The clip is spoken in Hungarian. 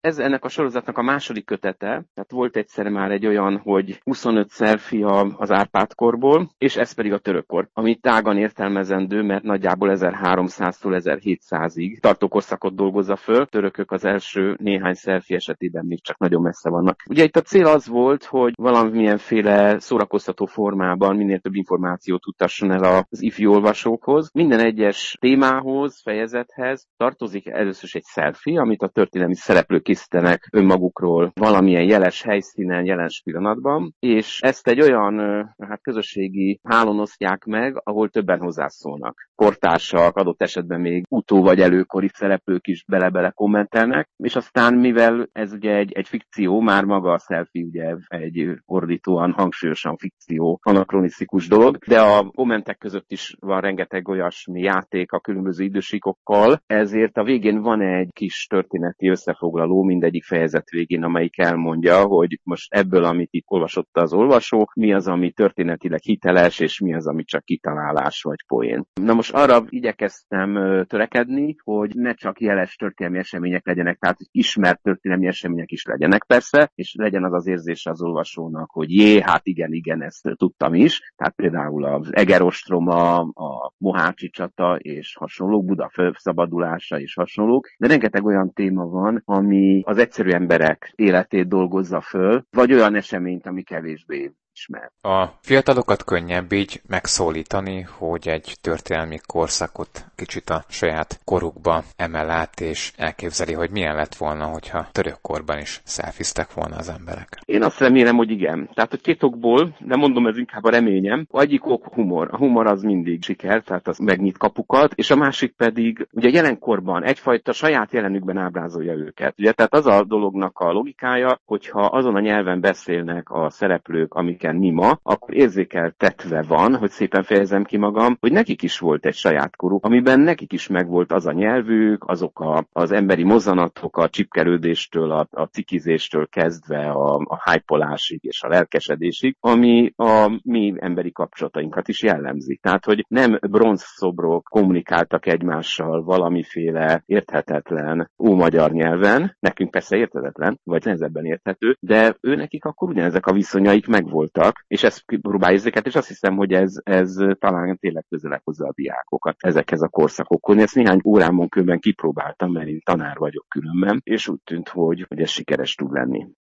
Ez ennek a sorozatnak a második kötete, tehát volt egyszer már egy olyan, hogy 25 selfie az Árpád-korból, és ez pedig a török kor, ami tágan értelmezendő, mert nagyjából 1300-tól 1700-ig tartó korszakot dolgozza föl. Törökök az első néhány selfie esetében még csak nagyon messze vannak. Ugye itt a cél az volt, hogy valamilyenféle szórakoztató formában minél több információt juttasson el az ifjú olvasókhoz. Minden egyes témához, fejezethez tartozik először is egy selfie, amit a történelmi szereplők készítenek önmagukról valamilyen jeles helyszínen, jeles pillanatban, és ezt egy olyan közösségi hálón osztják meg, ahol többen hozzászólnak. Kortársak, adott esetben még utó vagy előkori szereplők is bele-bele kommentelnek, és aztán mivel ez ugye egy fikció, már maga a selfie ugye egy ordítóan, hangsúlyosan fikció, anakronisztikus dolog, de a kommentek között is van rengeteg olyasmi játék a különböző idősíkokkal, ezért a végén van egy kis történeti összefoglaló mindegyik fejezet végén, amelyik elmondja, hogy most ebből, amit itt olvasott az olvasó, mi az, ami történetileg hiteles, és mi az, ami csak kitalálás vagy poén. Na most arra igyekeztem törekedni, hogy ne csak jeles történelmi események legyenek, tehát ismert történelmi események is legyenek persze, és legyen az az érzése az olvasónak, hogy hát igen, ezt tudtam is. Tehát például az Egerostroma, a Mohácsi csata és hasonlók, Buda felszabadulása és hasonlók, de rengeteg olyan téma van, ami az egyszerű emberek életét dolgozza föl, vagy olyan eseményt, ami kevésbé ismer. A fiatalokat könnyebb így megszólítani, hogy egy történelmi korszakot kicsit a saját korukba emel át, és elképzeli, hogy milyen lett volna, hogyha török korban is szelfiztek volna az emberek. Én azt remélem, hogy igen. Tehát, hogy két okból, de mondom, ez inkább a reményem. Egyik ok humor. A humor az mindig siker, tehát az megnyit kapukat, és a másik pedig, ugye jelenkorban egyfajta saját jelenükben ábrázolja őket. Ugye, tehát az a dolognak a logikája, hogyha azon a nyelven beszélnek a szereplők, amiken mi ma, akkor érzékeltetve van, hogy szépen fejezem ki magam, hogy nekik is volt egy saját koruk, amiben nekik is megvolt az a nyelvük, azok az emberi mozzanatok, a csipkelődéstől, a cikizéstől kezdve a hypolásig és a lelkesedésig, ami a mi emberi kapcsolatainkat is jellemzi. Tehát, hogy nem bronzszobrok kommunikáltak egymással valamiféle érthetetlen ómagyar nyelven, nekünk persze érthetetlen, vagy nehezebben érthető, de őnekik akkor ugyanezek a viszonyaik megvoltak, és ezt próbálja ezeket, és azt hiszem, hogy ez talán tényleg közelebb hozza a diákokat ezekhez a korszakokhoz. Ezt néhány órámon kívülben kipróbáltam, mert én tanár vagyok különben, és úgy tűnt, hogy ez sikeres tud lenni.